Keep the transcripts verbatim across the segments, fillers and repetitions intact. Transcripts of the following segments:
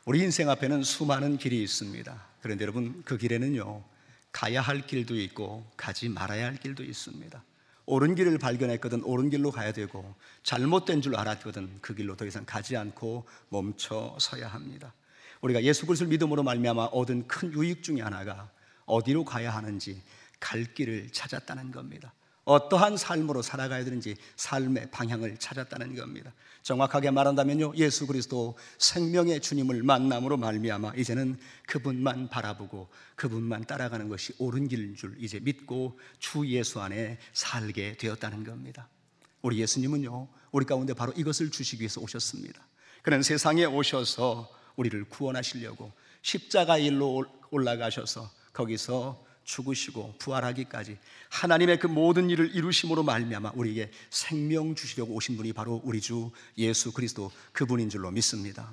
우리 인생 앞에는 수많은 길이 있습니다. 그런데 여러분, 그 길에는요, 가야 할 길도 있고 가지 말아야 할 길도 있습니다. 옳은 길을 발견했거든 옳은 길로 가야 되고, 잘못된 줄 알았거든 그 길로 더 이상 가지 않고 멈춰 서야 합니다. 우리가 예수 그리스도를 믿음으로 말미암아 얻은 큰 유익 중에 하나가 어디로 가야 하는지 갈 길을 찾았다는 겁니다. 어떠한 삶으로 살아가야 되는지 삶의 방향을 찾았다는 겁니다. 정확하게 말한다면요, 예수 그리스도 생명의 주님을 만남으로 말미암아 이제는 그분만 바라보고 그분만 따라가는 것이 옳은 길인 줄 이제 믿고 주 예수 안에 살게 되었다는 겁니다. 우리 예수님은요, 우리 가운데 바로 이것을 주시기 위해서 오셨습니다. 그는 세상에 오셔서 우리를 구원하시려고 십자가 일로 올라가셔서 거기서 죽으시고 부활하기까지 하나님의 그 모든 일을 이루심으로 말미암아 우리에게 생명 주시려고 오신 분이 바로 우리 주 예수 그리스도, 그분인 줄로 믿습니다.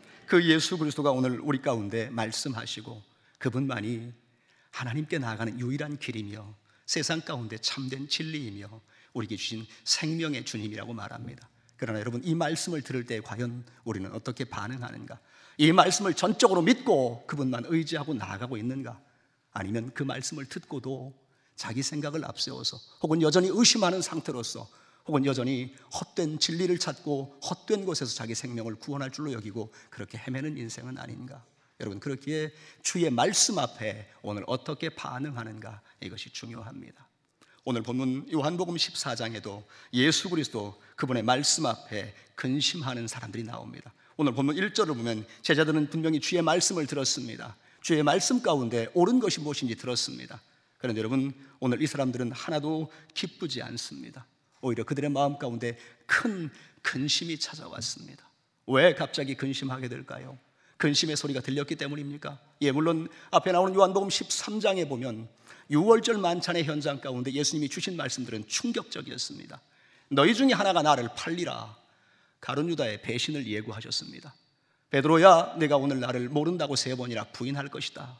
그 예수 그리스도가 오늘 우리 가운데 말씀하시고 그분만이 하나님께 나아가는 유일한 길이며 세상 가운데 참된 진리이며 우리에게 주신 생명의 주님이라고 말합니다. 그러나 여러분, 이 말씀을 들을 때 과연 우리는 어떻게 반응하는가? 이 말씀을 전적으로 믿고 그분만 의지하고 나아가고 있는가? 아니면 그 말씀을 듣고도 자기 생각을 앞세워서 혹은 여전히 의심하는 상태로서 혹은 여전히 헛된 진리를 찾고 헛된 곳에서 자기 생명을 구원할 줄로 여기고 그렇게 헤매는 인생은 아닌가? 여러분, 그렇기에 주의 말씀 앞에 오늘 어떻게 반응하는가, 이것이 중요합니다. 오늘 본문 요한복음 십사 장에도 예수 그리스도 그분의 말씀 앞에 근심하는 사람들이 나옵니다. 오늘 본문 일 절을 보면 제자들은 분명히 주의 말씀을 들었습니다. 주의 말씀 가운데 옳은 것이 무엇인지 들었습니다. 그런데 여러분, 오늘 이 사람들은 하나도 기쁘지 않습니다. 오히려 그들의 마음 가운데 큰 근심이 찾아왔습니다. 왜 갑자기 근심하게 될까요? 근심의 소리가 들렸기 때문입니까? 예, 물론 앞에 나오는 요한복음 십삼 장에 보면 유월절 만찬의 현장 가운데 예수님이 주신 말씀들은 충격적이었습니다. 너희 중에 하나가 나를 팔리라. 가룟 유다의 배신을 예고하셨습니다. 베드로야, 내가 오늘 나를 모른다고 세 번이나 부인할 것이다.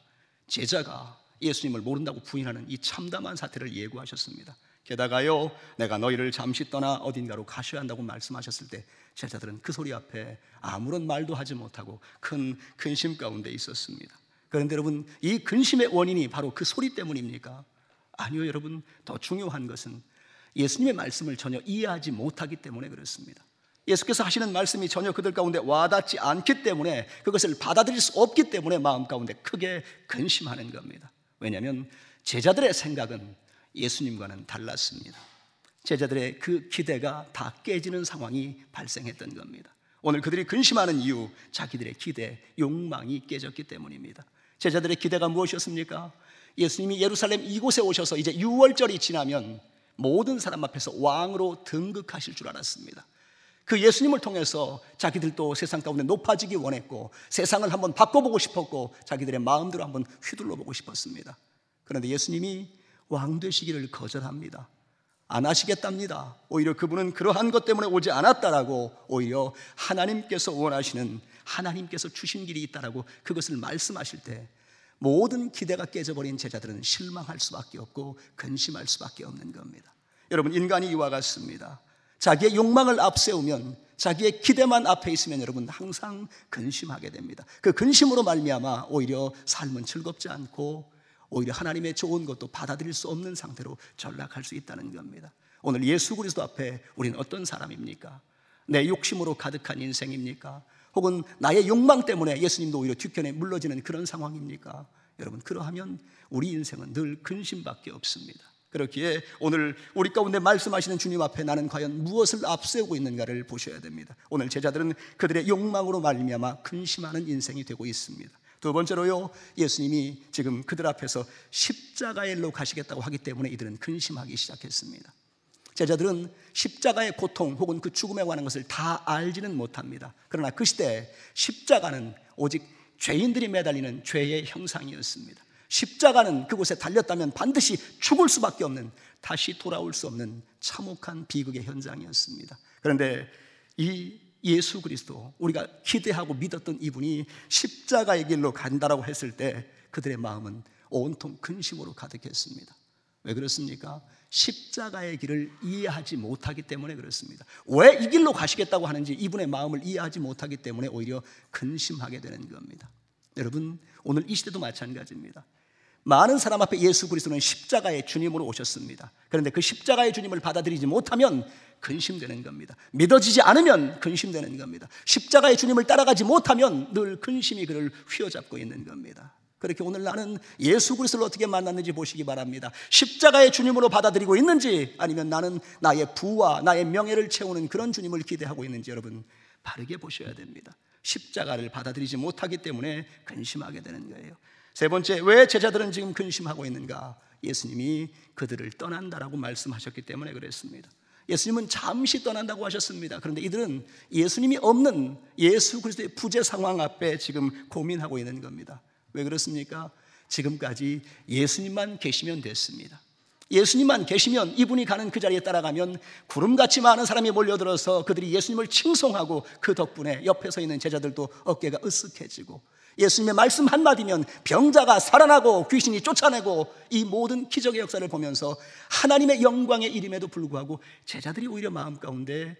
제자가 예수님을 모른다고 부인하는 이 참담한 사태를 예고하셨습니다. 게다가요, 내가 너희를 잠시 떠나 어딘가로 가셔야 한다고 말씀하셨을 때 제자들은 그 소리 앞에 아무런 말도 하지 못하고 큰 근심 가운데 있었습니다. 그런데 여러분, 이 근심의 원인이 바로 그 소리 때문입니까? 아니요, 여러분, 더 중요한 것은 예수님의 말씀을 전혀 이해하지 못하기 때문에 그렇습니다. 예수께서 하시는 말씀이 전혀 그들 가운데 와닿지 않기 때문에, 그것을 받아들일 수 없기 때문에 마음 가운데 크게 근심하는 겁니다. 왜냐하면 제자들의 생각은 예수님과는 달랐습니다. 제자들의 그 기대가 다 깨지는 상황이 발생했던 겁니다. 오늘 그들이 근심하는 이유, 자기들의 기대, 욕망이 깨졌기 때문입니다. 제자들의 기대가 무엇이었습니까? 예수님이 예루살렘 이곳에 오셔서 이제 유월절이 지나면 모든 사람 앞에서 왕으로 등극하실 줄 알았습니다. 그 예수님을 통해서 자기들도 세상 가운데 높아지기 원했고 세상을 한번 바꿔보고 싶었고 자기들의 마음대로 한번 휘둘러 보고 싶었습니다. 그런데 예수님이 왕 되시기를 거절합니다. 안 하시겠답니다. 오히려 그분은 그러한 것 때문에 오지 않았다라고, 오히려 하나님께서 원하시는, 하나님께서 주신 길이 있다라고 그것을 말씀하실 때 모든 기대가 깨져버린 제자들은 실망할 수밖에 없고 근심할 수밖에 없는 겁니다. 여러분, 인간이 이와 같습니다. 자기의 욕망을 앞세우면, 자기의 기대만 앞에 있으면 여러분 항상 근심하게 됩니다. 그 근심으로 말미암아 오히려 삶은 즐겁지 않고 오히려 하나님의 좋은 것도 받아들일 수 없는 상태로 전락할 수 있다는 겁니다. 오늘 예수 그리스도 앞에 우리는 어떤 사람입니까? 내 욕심으로 가득한 인생입니까? 혹은 나의 욕망 때문에 예수님도 오히려 뒤편에 물러지는 그런 상황입니까? 여러분, 그러하면 우리 인생은 늘 근심밖에 없습니다. 그렇기에 오늘 우리 가운데 말씀하시는 주님 앞에 나는 과연 무엇을 앞세우고 있는가를 보셔야 됩니다. 오늘 제자들은 그들의 욕망으로 말미암아 근심하는 인생이 되고 있습니다. 두 번째로요, 예수님이 지금 그들 앞에서 십자가의 일로 가시겠다고 하기 때문에 이들은 근심하기 시작했습니다. 제자들은 십자가의 고통 혹은 그 죽음에 관한 것을 다 알지는 못합니다. 그러나 그 시대에 십자가는 오직 죄인들이 매달리는 죄의 형상이었습니다. 십자가는 그곳에 달렸다면 반드시 죽을 수밖에 없는, 다시 돌아올 수 없는 참혹한 비극의 현장이었습니다. 그런데 이 예수 그리스도, 우리가 기대하고 믿었던 이분이 십자가의 길로 간다라고 했을 때 그들의 마음은 온통 근심으로 가득했습니다. 왜 그렇습니까? 십자가의 길을 이해하지 못하기 때문에 그렇습니다. 왜 이 길로 가시겠다고 하는지 이분의 마음을 이해하지 못하기 때문에 오히려 근심하게 되는 겁니다. 여러분, 오늘 이 시대도 마찬가지입니다. 많은 사람 앞에 예수 그리스도는 십자가의 주님으로 오셨습니다. 그런데 그 십자가의 주님을 받아들이지 못하면 근심되는 겁니다. 믿어지지 않으면 근심되는 겁니다. 십자가의 주님을 따라가지 못하면 늘 근심이 그를 휘어잡고 있는 겁니다. 그렇게 오늘 나는 예수 그리스도를 어떻게 만났는지 보시기 바랍니다. 십자가의 주님으로 받아들이고 있는지, 아니면 나는 나의 부와 나의 명예를 채우는 그런 주님을 기대하고 있는지 여러분 바르게 보셔야 됩니다. 십자가를 받아들이지 못하기 때문에 근심하게 되는 거예요. 세 번째, 왜 제자들은 지금 근심하고 있는가? 예수님이 그들을 떠난다라고 말씀하셨기 때문에 그랬습니다. 예수님은 잠시 떠난다고 하셨습니다. 그런데 이들은 예수님이 없는 예수 그리스도의 부재 상황 앞에 지금 고민하고 있는 겁니다. 왜 그렇습니까? 지금까지 예수님만 계시면 됐습니다. 예수님만 계시면, 이분이 가는 그 자리에 따라가면 구름같이 많은 사람이 몰려들어서 그들이 예수님을 칭송하고 그 덕분에 옆에 서 있는 제자들도 어깨가 으쓱해지고, 예수님의 말씀 한마디면 병자가 살아나고 귀신이 쫓아내고, 이 모든 기적의 역사를 보면서 하나님의 영광의 일임에도 불구하고 제자들이 오히려 마음 가운데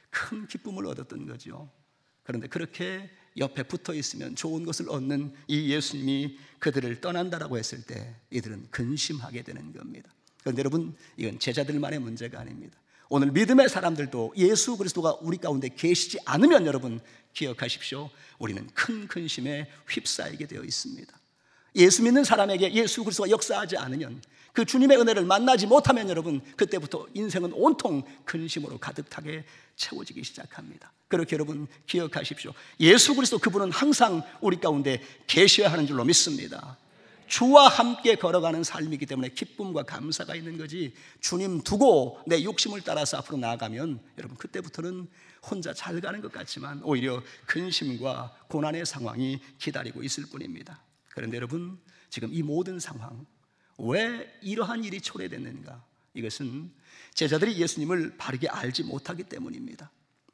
큰 기쁨을 얻었던 거죠. 그런데 그렇게 옆에 붙어 있으면 좋은 것을 얻는 이 예수님이 그들을 떠난다라고 했을 때 이들은 근심하게 되는 겁니다. 그런데 여러분, 이건 제자들만의 문제가 아닙니다. 오늘 믿음의 사람들도 예수 그리스도가 우리 가운데 계시지 않으면 여러분 기억하십시오. 우리는 큰 근심에 휩싸이게 되어 있습니다. 예수 믿는 사람에게 예수 그리스도가 역사하지 않으면, 그 주님의 은혜를 만나지 못하면 여러분 그때부터 인생은 온통 근심으로 가득하게 채워지기 시작합니다. 그렇게 여러분 기억하십시오. 예수 그리스도 그분은 항상 우리 가운데 계셔야 하는 줄로 믿습니다. 주와 함께 걸어가는 삶이기 때문에 기쁨과 감사가 있는 거지, 주님 두고 내 욕심을 따라서 앞으로 나아가면 여러분 그때부터는 혼자 잘 가는 것 같지만 오히려 근심과 고난의 상황이 기다리고 있을 뿐입니다. 그런데 여러분, 지금 이 모든 상황, 왜 이러한 일이 초래됐는가? 이것은 제자들이 예수님을 바르게 알지 못하기 때문입니다.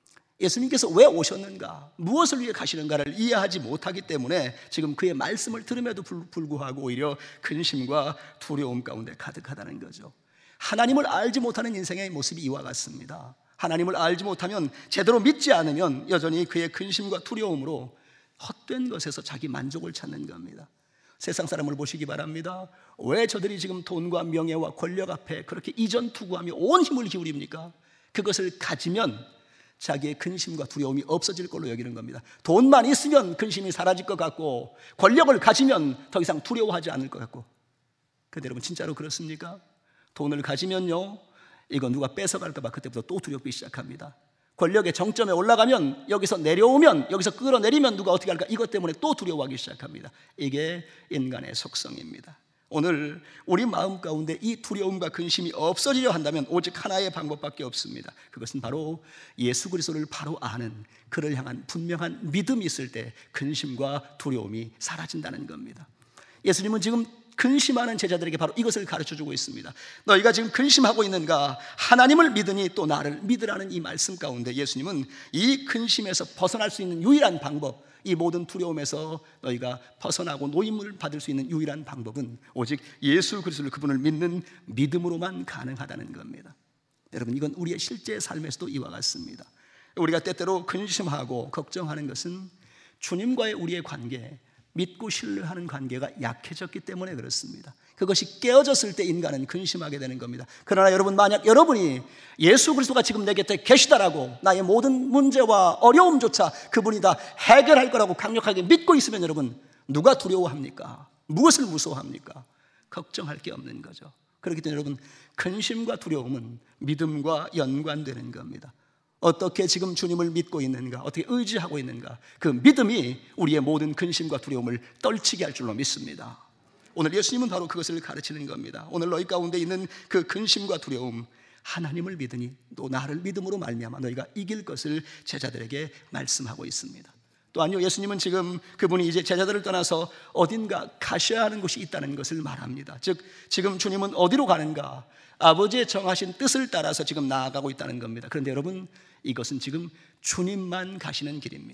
예수님께서 왜 오셨는가, 무엇을 위해 가시는가를 이해하지 못하기 때문에 지금 그의 말씀을 들음에도 불구하고 오히려 근심과 두려움 가운데 가득하다는 거죠. 하나님을 알지 못하는 인생의 모습이 이와 같습니다. 하나님을 알지 못하면, 제대로 믿지 않으면 여전히 그의 근심과 두려움으로 헛된 것에서 자기 만족을 찾는 겁니다. 세상 사람을 보시기 바랍니다. 왜 저들이 지금 돈과 명예와 권력 앞에 그렇게 이전투구하며 온 힘을 기울입니까? 그것을 가지면 자기의 근심과 두려움이 없어질 걸로 여기는 겁니다. 돈만 있으면 근심이 사라질 것 같고, 권력을 가지면 더 이상 두려워하지 않을 것 같고. 그런데 여러분 진짜로 그렇습니까? 돈을 가지면요, 이거 누가 뺏어갈까 봐 그때부터 또 두렵기 시작합니다. 권력의 정점에 올라가면, 여기서 내려오면, 여기서 끌어내리면 누가 어떻게 할까, 이것 때문에 또 두려워하기 시작합니다. 이게 인간의 속성입니다. 오늘 우리 마음 가운데 이 두려움과 근심이 없어지려 한다면 오직 하나의 방법밖에 없습니다. 그것은 바로 예수 그리스도를 바로 아는, 그를 향한 분명한 믿음이 있을 때 근심과 두려움이 사라진다는 겁니다. 예수님은 지금 근심하는 제자들에게 바로 이것을 가르쳐주고 있습니다. 너희가 지금 근심하고 있는가? 하나님을 믿으니 또 나를 믿으라는 이 말씀 가운데 예수님은 이 근심에서 벗어날 수 있는 유일한 방법, 이 모든 두려움에서 너희가 벗어나고 노임을 받을 수 있는 유일한 방법은 오직 예수 그리스도를, 그분을 믿는 믿음으로만 가능하다는 겁니다. 여러분, 이건 우리의 실제 삶에서도 이와 같습니다. 우리가 때때로 근심하고 걱정하는 것은 주님과의 우리의 관계, 믿고 신뢰하는 관계가 약해졌기 때문에 그렇습니다. 그것이 깨어졌을 때 인간은 근심하게 되는 겁니다. 그러나 여러분, 만약 여러분이 예수 그리스도가 지금 내 곁에 계시다라고 나의 모든 문제와 어려움조차 그분이 다 해결할 거라고 강력하게 믿고 있으면 여러분, 누가 두려워합니까? 무엇을 무서워합니까? 걱정할 게 없는 거죠. 그렇기 때문에 여러분, 근심과 두려움은 믿음과 연관되는 겁니다. 어떻게 지금 주님을 믿고 있는가, 어떻게 의지하고 있는가, 그 믿음이 우리의 모든 근심과 두려움을 떨치게 할 줄로 믿습니다. 오늘 예수님은 바로 그것을 가르치는 겁니다. 오늘 너희 가운데 있는 그 근심과 두려움, 하나님을 믿으니 또 나를 믿음으로 말미암아 너희가 이길 것을 제자들에게 말씀하고 있습니다. 또 아니요, 예수님은 지금 그분이 이제 제자들을 떠나서 어딘가 가셔야 하는 곳이 있다는 것을 말합니다. 즉 지금 주님은 어디로 가는가? 아버지의 정하신 뜻을 따라서 지금 나아가고 있다는 겁니다. 그런데 여러분, 이것은 지금 주님만 가시는 길입니다.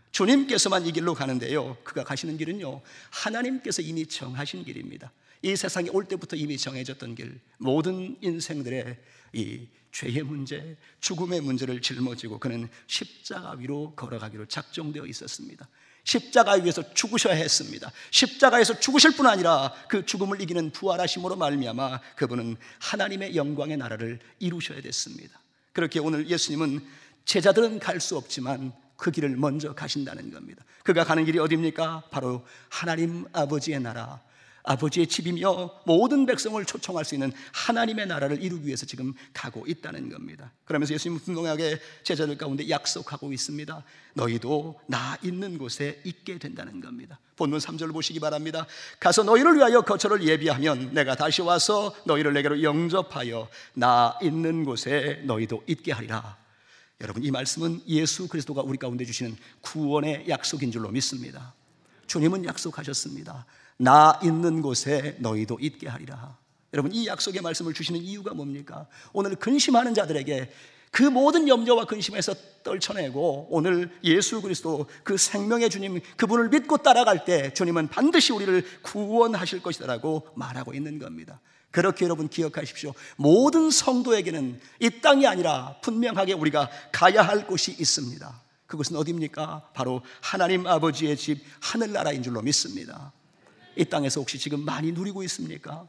주님께서만 이 길로 가는데요, 그가 가시는 길은요, 하나님께서 이미 정하신 길입니다. 이 세상에 올 때부터 이미 정해졌던 길, 모든 인생들의 이 죄의 문제, 죽음의 문제를 짊어지고 그는 십자가 위로 걸어가기로 작정되어 있었습니다. 십자가 위에서 죽으셔야 했습니다. 십자가에서 죽으실 뿐 아니라 그 죽음을 이기는 부활하심으로 말미암아 그분은 하나님의 영광의 나라를 이루셔야 됐습니다. 그렇게 오늘 예수님은 제자들은 갈 수 없지만 그 길을 먼저 가신다는 겁니다. 그가 가는 길이 어디입니까? 바로 하나님 아버지의 나라, 아버지의 집이며 모든 백성을 초청할 수 있는 하나님의 나라를 이루기 위해서 지금 가고 있다는 겁니다. 그러면서 예수님은 분명하게 제자들 가운데 약속하고 있습니다. 너희도 나 있는 곳에 있게 된다는 겁니다. 본문 삼 절 보시기 바랍니다. 가서 너희를 위하여 거처를 예비하면 내가 다시 와서 너희를 내게로 영접하여 나 있는 곳에 너희도 있게 하리라. 여러분, 이 말씀은 예수 그리스도가 우리 가운데 주시는 구원의 약속인 줄로 믿습니다. 주님은 약속하셨습니다. 나 있는 곳에 너희도 있게 하리라. 여러분, 이 약속의 말씀을 주시는 이유가 뭡니까? 오늘 근심하는 자들에게 그 모든 염려와 근심에서 떨쳐내고 오늘 예수 그리스도 그 생명의 주님, 그분을 믿고 따라갈 때 주님은 반드시 우리를 구원하실 것이라고 말하고 있는 겁니다. 그렇게 여러분 기억하십시오. 모든 성도에게는 이 땅이 아니라 분명하게 우리가 가야 할 곳이 있습니다. 그것은 어디입니까? 바로 하나님 아버지의 집 하늘나라인 줄로 믿습니다. 이 땅에서 혹시 지금 많이 누리고 있습니까?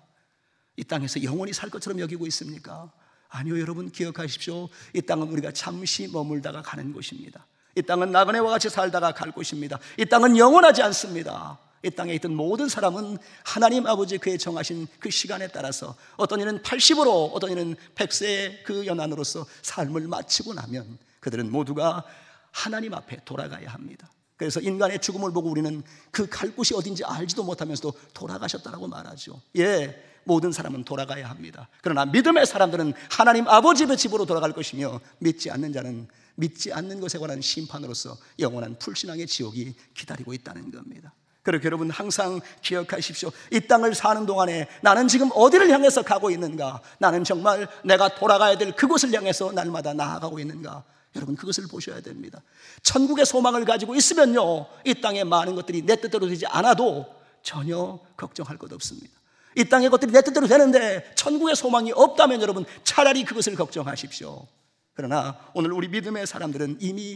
이 땅에서 영원히 살 것처럼 여기고 있습니까? 아니요, 여러분 기억하십시오. 이 땅은 우리가 잠시 머물다가 가는 곳입니다. 이 땅은 나그네와 같이 살다가 갈 곳입니다. 이 땅은 영원하지 않습니다. 이 땅에 있던 모든 사람은 하나님 아버지 그의 정하신 그 시간에 따라서 어떤 이는 팔십으로 어떤 이는 백 세의 그 연한으로서 삶을 마치고 나면 그들은 모두가 하나님 앞에 돌아가야 합니다. 그래서 인간의 죽음을 보고 우리는 그 갈 곳이 어딘지 알지도 못하면서도 돌아가셨다라고 말하죠. 예, 모든 사람은 돌아가야 합니다. 그러나 믿음의 사람들은 하나님 아버지의 집으로 돌아갈 것이며 믿지 않는 자는 믿지 않는 것에 관한 심판으로서 영원한 불신앙의 지옥이 기다리고 있다는 겁니다. 그렇게 여러분 항상 기억하십시오. 이 땅을 사는 동안에 나는 지금 어디를 향해서 가고 있는가? 나는 정말 내가 돌아가야 될 그곳을 향해서 날마다 나아가고 있는가? 여러분 그것을 보셔야 됩니다. 천국의 소망을 가지고 있으면요, 이 땅의 많은 것들이 내 뜻대로 되지 않아도 전혀 걱정할 것 없습니다. 이 땅의 것들이 내 뜻대로 되는데 천국의 소망이 없다면 여러분 차라리 그것을 걱정하십시오. 그러나 오늘 우리 믿음의 사람들은 이미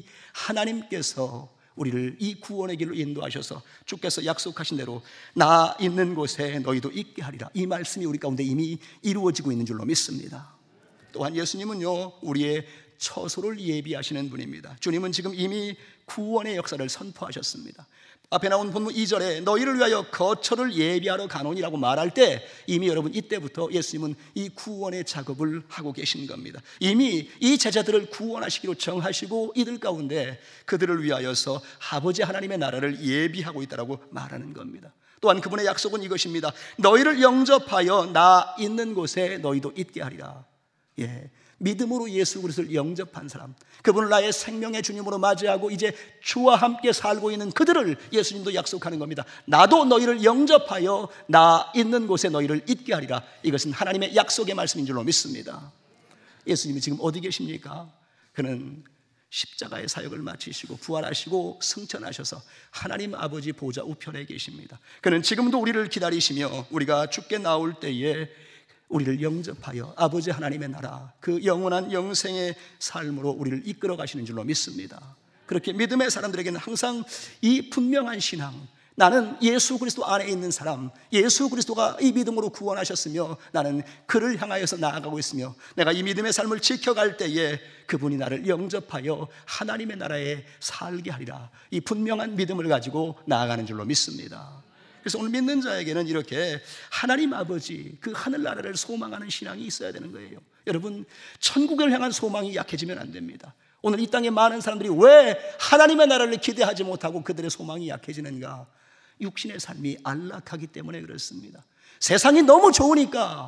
하나님께서 우리를 이 구원의 길로 인도하셔서 주께서 약속하신 대로 나 있는 곳에 너희도 있게 하리라, 이 말씀이 우리 가운데 이미 이루어지고 있는 줄로 믿습니다. 또한 예수님은요, 우리의 처소를 예비하시는 분입니다. 주님은 지금 이미 구원의 역사를 선포하셨습니다. 앞에 나온 본문 이 절에 너희를 위하여 거처를 예비하러 가노니라고 말할 때 이미 여러분 이때부터 예수님은 이 구원의 작업을 하고 계신 겁니다. 이미 이 제자들을 구원하시기로 정하시고 이들 가운데 그들을 위하여서 아버지 하나님의 나라를 예비하고 있다라고 말하는 겁니다. 또한 그분의 약속은 이것입니다. 너희를 영접하여 나 있는 곳에 너희도 있게 하리라. 예, 믿음으로 예수 그리스도를 영접한 사람, 그분을 나의 생명의 주님으로 맞이하고 이제 주와 함께 살고 있는 그들을 예수님도 약속하는 겁니다. 나도 너희를 영접하여 나 있는 곳에 너희를 있게 하리라. 이것은 하나님의 약속의 말씀인 줄로 믿습니다. 예수님이 지금 어디 계십니까? 그는 십자가의 사역을 마치시고 부활하시고 승천하셔서 하나님 아버지 보좌 우편에 계십니다. 그는 지금도 우리를 기다리시며 우리가 죽게 나올 때에 우리를 영접하여 아버지 하나님의 나라, 그 영원한 영생의 삶으로 우리를 이끌어 가시는 줄로 믿습니다. 그렇게 믿음의 사람들에게는 항상 이 분명한 신앙, 나는 예수 그리스도 안에 있는 사람, 예수 그리스도가 이 믿음으로 구원하셨으며 나는 그를 향하여서 나아가고 있으며 내가 이 믿음의 삶을 지켜갈 때에 그분이 나를 영접하여 하나님의 나라에 살게 하리라, 이 분명한 믿음을 가지고 나아가는 줄로 믿습니다. 그래서 오늘 믿는 자에게는 이렇게 하나님 아버지 그 하늘나라를 소망하는 신앙이 있어야 되는 거예요. 여러분, 천국을 향한 소망이 약해지면 안 됩니다. 오늘 이 땅에 많은 사람들이 왜 하나님의 나라를 기대하지 못하고 그들의 소망이 약해지는가? 육신의 삶이 안락하기 때문에 그렇습니다. 세상이 너무 좋으니까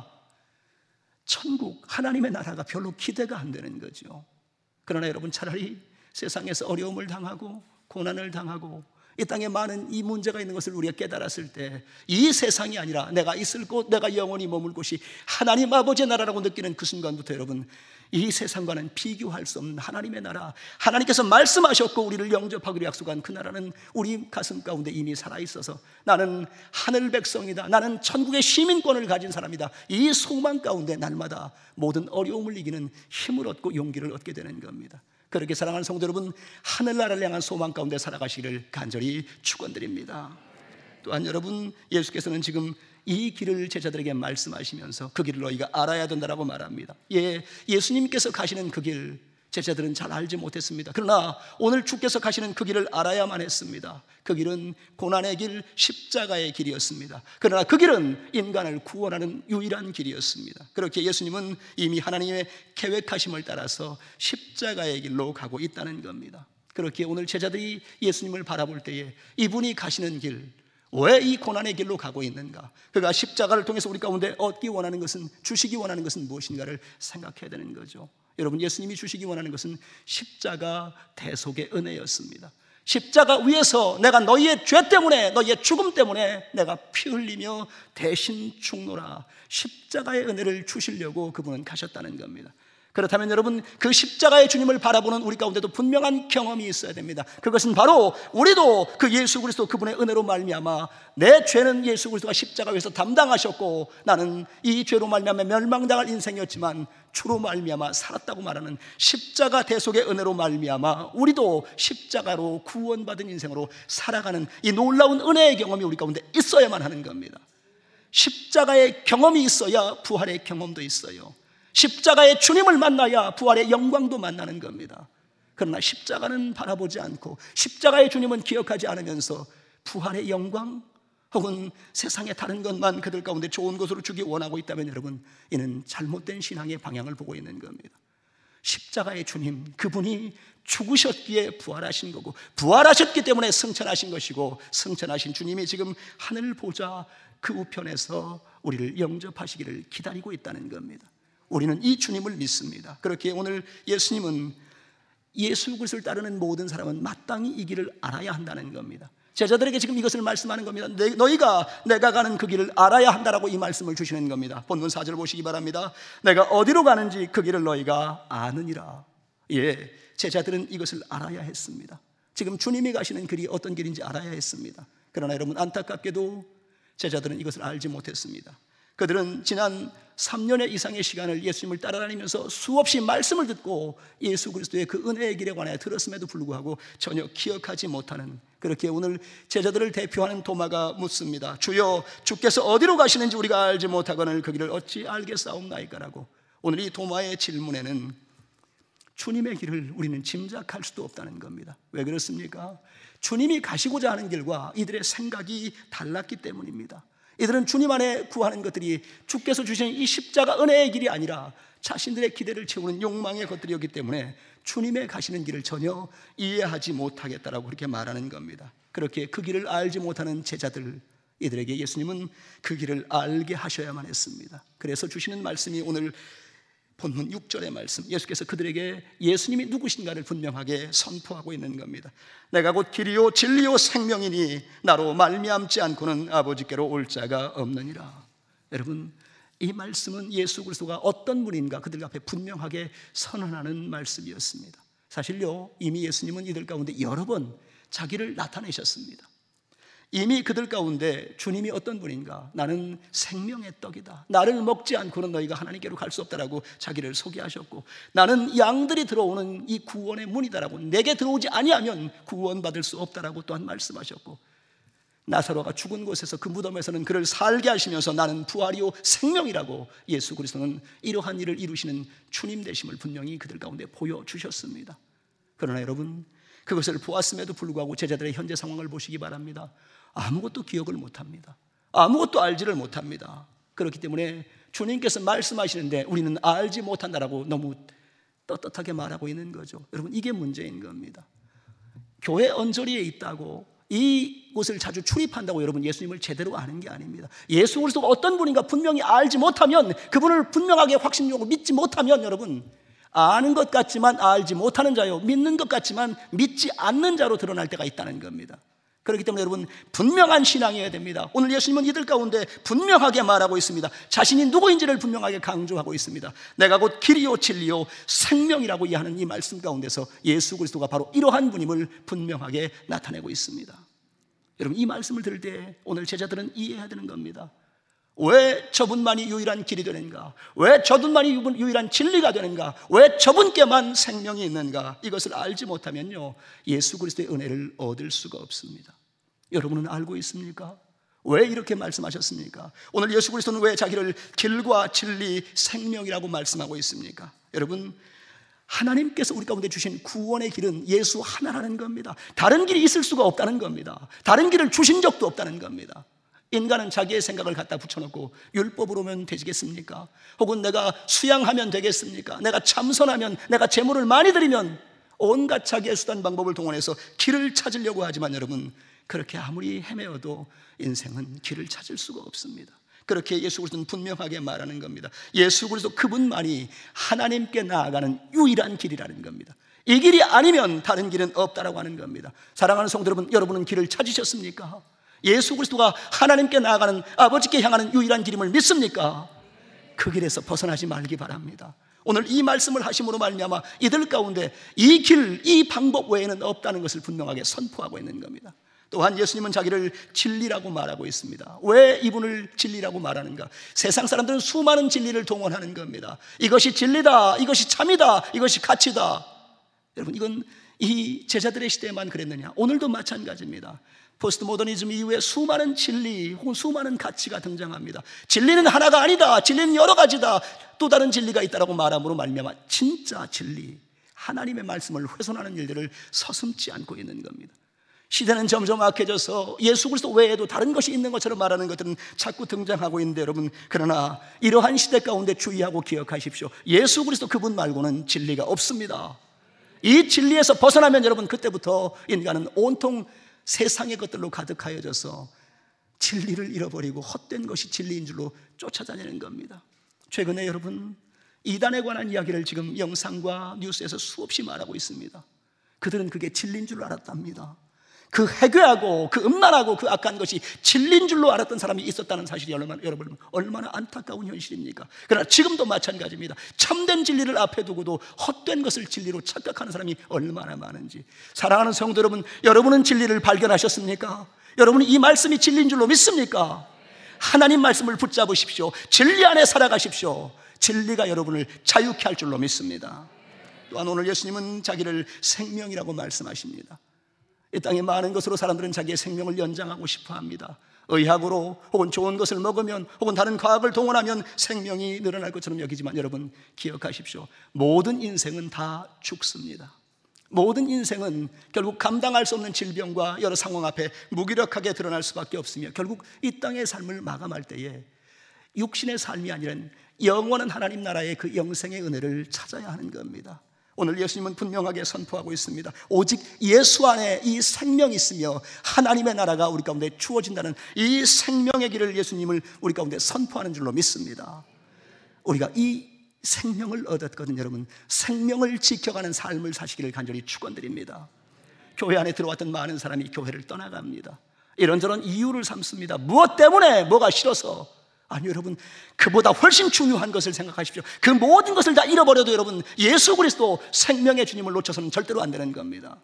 천국, 하나님의 나라가 별로 기대가 안 되는 거죠. 그러나 여러분, 차라리 세상에서 어려움을 당하고 고난을 당하고 이 땅에 많은 이 문제가 있는 것을 우리가 깨달았을 때 이 세상이 아니라 내가 있을 곳, 내가 영원히 머물 곳이 하나님 아버지의 나라라고 느끼는 그 순간부터 여러분, 이 세상과는 비교할 수 없는 하나님의 나라, 하나님께서 말씀하셨고 우리를 영접하기로 약속한 그 나라는 우리 가슴 가운데 이미 살아있어서 나는 하늘 백성이다, 나는 천국의 시민권을 가진 사람이다, 이 소망 가운데 날마다 모든 어려움을 이기는 힘을 얻고 용기를 얻게 되는 겁니다. 그렇게 사랑하는 성도 여러분, 하늘나라를 향한 소망 가운데 살아가시기를 간절히 축원드립니다. 또한 여러분, 예수께서는 지금 이 길을 제자들에게 말씀하시면서 그 길을 너희가 알아야 된다라고 말합니다. 예, 예수님께서 가시는 그 길 제자들은 잘 알지 못했습니다. 그러나 오늘 주께서 가시는 그 길을 알아야만 했습니다. 그 길은 고난의 길, 십자가의 길이었습니다. 그러나 그 길은 인간을 구원하는 유일한 길이었습니다. 그렇게 예수님은 이미 하나님의 계획하심을 따라서 십자가의 길로 가고 있다는 겁니다. 그렇게 오늘 제자들이 예수님을 바라볼 때에 이분이 가시는 길, 왜 이 고난의 길로 가고 있는가? 그가 십자가를 통해서 우리 가운데 얻기 원하는 것은, 주시기 원하는 것은 무엇인가를 생각해야 되는 거죠. 여러분, 예수님이 주시기 원하는 것은 십자가 대속의 은혜였습니다. 십자가 위에서 내가 너희의 죄 때문에, 너희의 죽음 때문에 내가 피 흘리며 대신 죽노라, 십자가의 은혜를 주시려고 그분은 가셨다는 겁니다. 그렇다면 여러분, 그 십자가의 주님을 바라보는 우리 가운데도 분명한 경험이 있어야 됩니다. 그것은 바로 우리도 그 예수 그리스도 그분의 은혜로 말미암아 내 죄는 예수 그리스도가 십자가 위에서 담당하셨고 나는 이 죄로 말미암아 멸망당할 인생이었지만 주로 말미암아 살았다고 말하는 십자가 대속의 은혜로 말미암아 우리도 십자가로 구원받은 인생으로 살아가는 이 놀라운 은혜의 경험이 우리 가운데 있어야만 하는 겁니다. 십자가의 경험이 있어야 부활의 경험도 있어요. 십자가의 주님을 만나야 부활의 영광도 만나는 겁니다. 그러나 십자가는 바라보지 않고 십자가의 주님은 기억하지 않으면서 부활의 영광 혹은 세상의 다른 것만 그들 가운데 좋은 것으로 주기 원하고 있다면 여러분, 이는 잘못된 신앙의 방향을 보고 있는 겁니다. 십자가의 주님, 그분이 죽으셨기에 부활하신 거고 부활하셨기 때문에 승천하신 것이고 승천하신 주님이 지금 하늘 보좌 그 우편에서 우리를 영접하시기를 기다리고 있다는 겁니다. 우리는 이 주님을 믿습니다. 그렇게 오늘 예수님은 예수 그리스도를 따르는 모든 사람은 마땅히 이 길을 알아야 한다는 겁니다. 제자들에게 지금 이것을 말씀하는 겁니다. 너희가 내가 가는 그 길을 알아야 한다라고 이 말씀을 주시는 겁니다. 본문 사 절 보시기 바랍니다. 내가 어디로 가는지 그 길을 너희가 아느니라. 예, 제자들은 이것을 알아야 했습니다. 지금 주님이 가시는 길이 어떤 길인지 알아야 했습니다. 그러나 여러분, 안타깝게도 제자들은 이것을 알지 못했습니다. 그들은 지난 삼 년의 이상의 시간을 예수님을 따라다니면서 수없이 말씀을 듣고 예수 그리스도의 그 은혜의 길에 관해 들었음에도 불구하고 전혀 기억하지 못하는, 그렇게 오늘 제자들을 대표하는 도마가 묻습니다. 주여, 주께서 어디로 가시는지 우리가 알지 못하거늘 그 길을 어찌 알겠사옵나이까라고. 오늘 이 도마의 질문에는 주님의 길을 우리는 짐작할 수도 없다는 겁니다. 왜 그렇습니까? 주님이 가시고자 하는 길과 이들의 생각이 달랐기 때문입니다. 이들은 주님 안에 구하는 것들이 주께서 주신 이 십자가 은혜의 길이 아니라 자신들의 기대를 채우는 욕망의 것들이었기 때문에 주님의 가시는 길을 전혀 이해하지 못하겠다라고 그렇게 말하는 겁니다. 그렇게 그 길을 알지 못하는 제자들, 이들에게 예수님은 그 길을 알게 하셔야만 했습니다. 그래서 주시는 말씀이 오늘 본문 육 절의 말씀, 예수께서 그들에게 예수님이 누구신가를 분명하게 선포하고 있는 겁니다. 내가 곧 길이요 진리요 생명이니 나로 말미암지 않고는 아버지께로 올 자가 없느니라. 여러분, 이 말씀은 예수 그리스도가 어떤 분인가 그들 앞에 분명하게 선언하는 말씀이었습니다. 사실요, 이미 예수님은 이들 가운데 여러 번 자기를 나타내셨습니다. 이미 그들 가운데 주님이 어떤 분인가, 나는 생명의 떡이다, 나를 먹지 않고는 너희가 하나님께로 갈 수 없다라고 자기를 소개하셨고, 나는 양들이 들어오는 이 구원의 문이다라고, 내게 들어오지 아니하면 구원받을 수 없다라고 또한 말씀하셨고, 나사로가 죽은 곳에서 그 무덤에서는 그를 살게 하시면서 나는 부활이요 생명이라고 예수 그리스도는 이러한 일을 이루시는 주님 되심을 분명히 그들 가운데 보여주셨습니다. 그러나 여러분, 그것을 보았음에도 불구하고 제자들의 현재 상황을 보시기 바랍니다. 아무것도 기억을 못합니다. 아무것도 알지를 못합니다. 그렇기 때문에 주님께서 말씀하시는데 우리는 알지 못한다라고 너무 떳떳하게 말하고 있는 거죠. 여러분, 이게 문제인 겁니다. 교회 언저리에 있다고, 이곳을 자주 출입한다고 여러분 예수님을 제대로 아는 게 아닙니다. 예수 그리스도가 어떤 분인가 분명히 알지 못하면, 그분을 분명하게 확신적으로 믿지 못하면 여러분, 아는 것 같지만 알지 못하는 자요, 믿는 것 같지만 믿지 않는 자로 드러날 때가 있다는 겁니다. 그렇기 때문에 여러분 분명한 신앙이어야 됩니다. 오늘 예수님은 이들 가운데 분명하게 말하고 있습니다. 자신이 누구인지를 분명하게 강조하고 있습니다. 내가 곧 길이요 진리요 생명이라고 이해하는 이 말씀 가운데서 예수 그리스도가 바로 이러한 분임을 분명하게 나타내고 있습니다. 여러분 이 말씀을 들을 때 오늘 제자들은 이해해야 되는 겁니다. 왜 저분만이 유일한 길이 되는가? 왜 저분만이 유일한 진리가 되는가? 왜 저분께만 생명이 있는가? 이것을 알지 못하면요 예수 그리스도의 은혜를 얻을 수가 없습니다. 여러분은 알고 있습니까? 왜 이렇게 말씀하셨습니까? 오늘 예수 그리스도는 왜 자기를 길과 진리, 생명이라고 말씀하고 있습니까? 여러분 하나님께서 우리 가운데 주신 구원의 길은 예수 하나라는 겁니다. 다른 길이 있을 수가 없다는 겁니다. 다른 길을 주신 적도 없다는 겁니다. 인간은 자기의 생각을 갖다 붙여놓고 율법으로면 되겠습니까? 혹은 내가 수양하면 되겠습니까? 내가 참선하면, 내가 재물을 많이 드리면 온갖 자기의 수단 방법을 동원해서 길을 찾으려고 하지만 여러분 그렇게 아무리 헤매어도 인생은 길을 찾을 수가 없습니다. 그렇게 예수 그리스도는 분명하게 말하는 겁니다. 예수 그리스도 그분만이 하나님께 나아가는 유일한 길이라는 겁니다. 이 길이 아니면 다른 길은 없다라고 하는 겁니다. 사랑하는 성도 여러분, 여러분은 길을 찾으셨습니까? 예수 그리스도가 하나님께 나아가는, 아버지께 향하는 유일한 길임을 믿습니까? 그 길에서 벗어나지 말기 바랍니다. 오늘 이 말씀을 하심으로 말미암아 이들 가운데 이 길, 이 방법 외에는 없다는 것을 분명하게 선포하고 있는 겁니다. 또한 예수님은 자기를 진리라고 말하고 있습니다. 왜 이분을 진리라고 말하는가? 세상 사람들은 수많은 진리를 동원하는 겁니다. 이것이 진리다, 이것이 참이다, 이것이 가치다. 여러분 이건 이 제자들의 시대에만 그랬느냐? 오늘도 마찬가지입니다. 포스트 모더니즘 이후에 수많은 진리 혹은 수많은 가치가 등장합니다. 진리는 하나가 아니다, 진리는 여러 가지다, 또 다른 진리가 있다라고 말함으로 말미암아 진짜 진리, 하나님의 말씀을 훼손하는 일들을 서슴지 않고 있는 겁니다. 시대는 점점 악해져서 예수 그리스도 외에도 다른 것이 있는 것처럼 말하는 것들은 자꾸 등장하고 있는데 여러분 그러나 이러한 시대 가운데 주의하고 기억하십시오. 예수 그리스도 그분 말고는 진리가 없습니다. 이 진리에서 벗어나면 여러분 그때부터 인간은 온통 세상의 것들로 가득하여져서 진리를 잃어버리고 헛된 것이 진리인 줄로 쫓아다니는 겁니다. 최근에 여러분 이단에 관한 이야기를 지금 영상과 뉴스에서 수없이 말하고 있습니다. 그들은 그게 진리인 줄 알았답니다. 그 해괴하고 그 음란하고 그 악한 것이 진리인 줄로 알았던 사람이 있었다는 사실이 얼마나, 여러분 얼마나 안타까운 현실입니까? 그러나 지금도 마찬가지입니다. 참된 진리를 앞에 두고도 헛된 것을 진리로 착각하는 사람이 얼마나 많은지. 사랑하는 성도 여러분, 여러분은 진리를 발견하셨습니까? 여러분은 이 말씀이 진리인 줄로 믿습니까? 하나님 말씀을 붙잡으십시오. 진리 안에 살아가십시오. 진리가 여러분을 자유케 할 줄로 믿습니다. 또한 오늘 예수님은 자기를 생명이라고 말씀하십니다. 이 땅에 많은 것으로 사람들은 자기의 생명을 연장하고 싶어 합니다. 의학으로 혹은 좋은 것을 먹으면 혹은 다른 과학을 동원하면 생명이 늘어날 것처럼 여기지만 여러분 기억하십시오. 모든 인생은 다 죽습니다. 모든 인생은 결국 감당할 수 없는 질병과 여러 상황 앞에 무기력하게 드러날 수밖에 없으며 결국 이 땅의 삶을 마감할 때에 육신의 삶이 아니라 영원한 하나님 나라의 그 영생의 은혜를 찾아야 하는 겁니다. 오늘 예수님은 분명하게 선포하고 있습니다. 오직 예수 안에 이 생명이 있으며 하나님의 나라가 우리 가운데 주어진다는 이 생명의 길을 예수님을 우리 가운데 선포하는 줄로 믿습니다. 우리가 이 생명을 얻었거든요. 여러분 생명을 지켜가는 삶을 사시기를 간절히 축원드립니다. 교회 안에 들어왔던 많은 사람이 교회를 떠나갑니다. 이런저런 이유를 삼습니다. 무엇 때문에? 뭐가 싫어서? 아니 여러분 그보다 훨씬 중요한 것을 생각하십시오. 그 모든 것을 다 잃어버려도 여러분 예수 그리스도 생명의 주님을 놓쳐서는 절대로 안 되는 겁니다.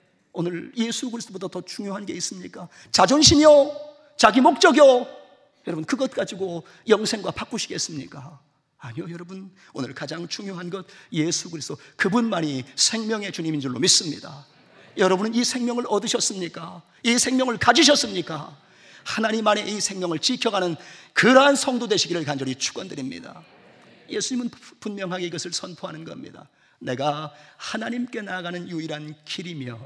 오늘 예수 그리스도보다 더 중요한 게 있습니까? 자존심이요? 자기 목적이요? 여러분 그것 가지고 영생과 바꾸시겠습니까? 아니요 여러분 오늘 가장 중요한 것 예수 그리스도 그분만이 생명의 주님인 줄로 믿습니다. 여러분은 이 생명을 얻으셨습니까? 이 생명을 가지셨습니까? 하나님 안에 이 생명을 지켜가는 그러한 성도 되시기를 간절히 축원드립니다. 예수님은 분명하게 이것을 선포하는 겁니다. 내가 하나님께 나아가는 유일한 길이며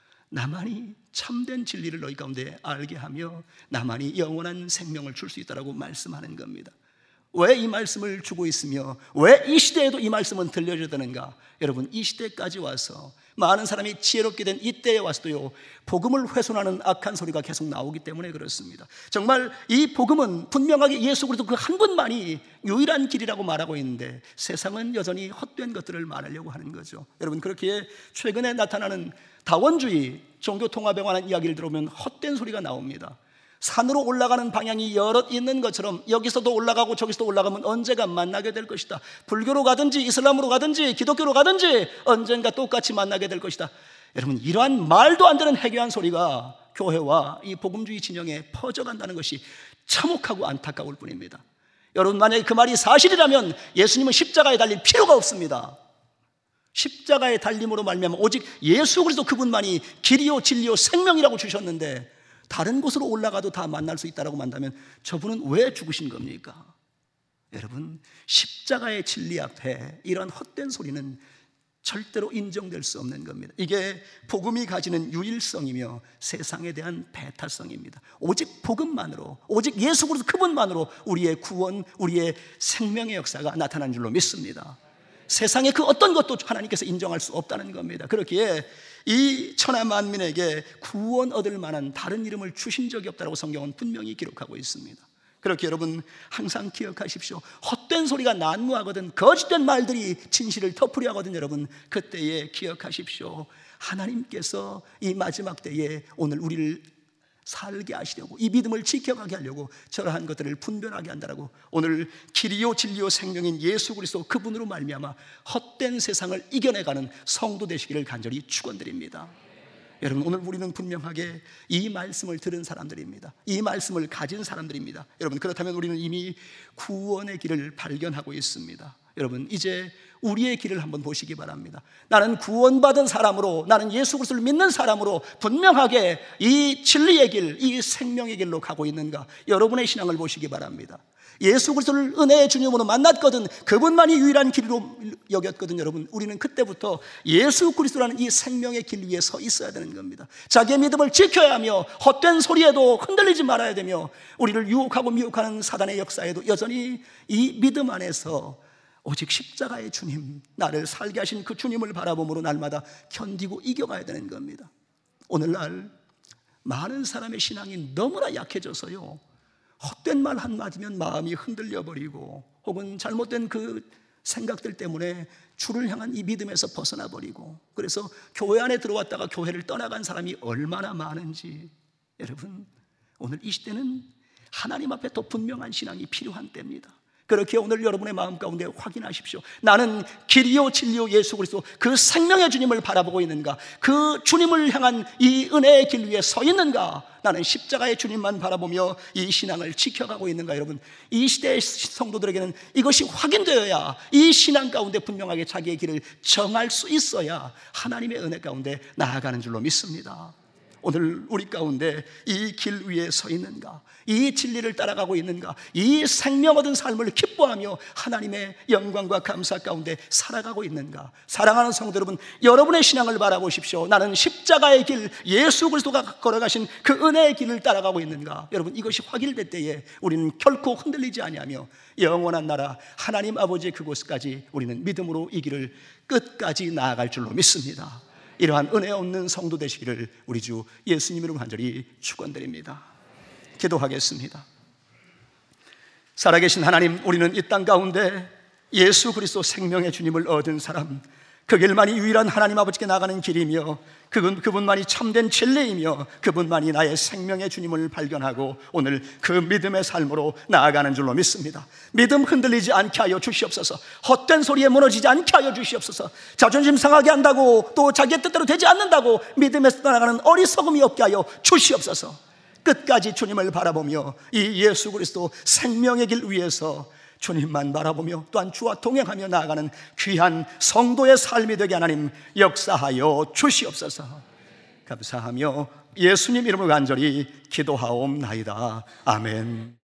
나만이 참된 진리를 너희 가운데 알게 하며 나만이 영원한 생명을 줄 수 있다라고 말씀하는 겁니다. 왜 이 말씀을 주고 있으며 왜 이 시대에도 이 말씀은 들려줘야 되는가? 여러분 이 시대까지 와서 많은 사람이 지혜롭게 된 이때에 와서도요 복음을 훼손하는 악한 소리가 계속 나오기 때문에 그렇습니다. 정말 이 복음은 분명하게 예수 그리스도 그 한 분만이 유일한 길이라고 말하고 있는데 세상은 여전히 헛된 것들을 말하려고 하는 거죠. 여러분 그렇게 최근에 나타나는 다원주의, 종교통합에 관한 이야기를 들어보면 헛된 소리가 나옵니다. 산으로 올라가는 방향이 여럿 있는 것처럼 여기서도 올라가고 저기서도 올라가면 언젠가 만나게 될 것이다. 불교로 가든지 이슬람으로 가든지 기독교로 가든지 언젠가 똑같이 만나게 될 것이다. 여러분, 이러한 말도 안 되는 해괴한 소리가 교회와 이 복음주의 진영에 퍼져간다는 것이 참혹하고 안타까울 뿐입니다. 여러분, 만약에 그 말이 사실이라면 예수님은 십자가에 달릴 필요가 없습니다. 십자가에 달림으로 말미암아 오직 예수 그리스도 그분만이 길이요 진리요 생명이라고 주셨는데 다른 곳으로 올라가도 다 만날 수 있다고 만다면 저분은 왜 죽으신 겁니까? 여러분, 십자가의 진리 앞에 이런 헛된 소리는 절대로 인정될 수 없는 겁니다. 이게 복음이 가지는 유일성이며 세상에 대한 배타성입니다. 오직 복음만으로, 오직 예수 그리스도 그분만으로 우리의 구원, 우리의 생명의 역사가 나타난 줄로 믿습니다. 세상의 그 어떤 것도 하나님께서 인정할 수 없다는 겁니다. 그렇기에 이 천하 만민에게 구원 얻을 만한 다른 이름을 주신 적이 없다고 성경은 분명히 기록하고 있습니다. 그렇게 여러분 항상 기억하십시오. 헛된 소리가 난무하거든, 거짓된 말들이 진실을 덮으려 하거든, 여러분 그때에 기억하십시오. 하나님께서 이 마지막 때에 오늘 우리를 살게 하시려고, 이 믿음을 지켜가게 하려고 저러한 것들을 분별하게 한다라고, 오늘 길이요 진리요 생명인 예수 그리스도 그분으로 말미암아 헛된 세상을 이겨내가는 성도 되시기를 간절히 축원드립니다. 여러분, 오늘 우리는 분명하게 이 말씀을 들은 사람들입니다. 이 말씀을 가진 사람들입니다. 여러분, 그렇다면 우리는 이미 구원의 길을 발견하고 있습니다. 여러분, 이제 우리의 길을 한번 보시기 바랍니다. 나는 구원받은 사람으로, 나는 예수 그리스도를 믿는 사람으로 분명하게 이 진리의 길, 이 생명의 길로 가고 있는가, 여러분의 신앙을 보시기 바랍니다. 예수 그리스도를 은혜의 주님으로 만났거든, 그분만이 유일한 길로 여겼거든. 여러분, 우리는 그때부터 예수 그리스도라는 이 생명의 길 위에 서 있어야 되는 겁니다. 자기의 믿음을 지켜야 하며 헛된 소리에도 흔들리지 말아야 되며, 우리를 유혹하고 미혹하는 사단의 역사에도 여전히 이 믿음 안에서 오직 십자가의 주님, 나를 살게 하신 그 주님을 바라봄으로 날마다 견디고 이겨가야 되는 겁니다. 오늘날 많은 사람의 신앙이 너무나 약해져서요, 헛된 말 한마디면 마음이 흔들려 버리고, 혹은 잘못된 그 생각들 때문에 주를 향한 이 믿음에서 벗어나 버리고, 그래서 교회 안에 들어왔다가 교회를 떠나간 사람이 얼마나 많은지. 여러분, 오늘 이 시대는 하나님 앞에 더 분명한 신앙이 필요한 때입니다. 그렇게 오늘 여러분의 마음 가운데 확인하십시오. 나는 길이요 진리요 예수 그리스도 그 생명의 주님을 바라보고 있는가? 그 주님을 향한 이 은혜의 길 위에 서 있는가? 나는 십자가의 주님만 바라보며 이 신앙을 지켜가고 있는가? 여러분, 이 시대의 성도들에게는 이것이 확인되어야 이 신앙 가운데 분명하게 자기의 길을 정할 수 있어야 하나님의 은혜 가운데 나아가는 줄로 믿습니다. 오늘 우리 가운데 이 길 위에 서 있는가? 이 진리를 따라가고 있는가? 이 생명 얻은 삶을 기뻐하며 하나님의 영광과 감사 가운데 살아가고 있는가? 사랑하는 성도 여러분, 여러분의 신앙을 바라보십시오. 나는 십자가의 길, 예수 그리스도가 걸어가신 그 은혜의 길을 따라가고 있는가? 여러분, 이것이 확인될 때에 우리는 결코 흔들리지 아니하며 영원한 나라 하나님 아버지의 그곳까지 우리는 믿음으로 이 길을 끝까지 나아갈 줄로 믿습니다. 이러한 은혜 없는 성도 되시기를 우리 주 예수님 이름으로 간절히 축원드립니다. 기도하겠습니다. 살아계신 하나님, 우리는 이 땅 가운데 예수 그리스도 생명의 주님을 얻은 사람, 그 길만이 유일한 하나님 아버지께 나가는 길이며 그분, 그분만이 참된 진리이며 그분만이 나의 생명의 주님을 발견하고 오늘 그 믿음의 삶으로 나아가는 줄로 믿습니다. 믿음 흔들리지 않게 하여 주시옵소서. 헛된 소리에 무너지지 않게 하여 주시옵소서. 자존심 상하게 한다고 또 자기의 뜻대로 되지 않는다고 믿음에서 떠나가는 어리석음이 없게 하여 주시옵소서. 끝까지 주님을 바라보며 이 예수 그리스도 생명의 길 위에서 주님만 바라보며 또한 주와 동행하며 나아가는 귀한 성도의 삶이 되게 하나님 역사하여 주시옵소서. 감사하며 예수님 이름으로 간절히 기도하옵나이다. 아멘.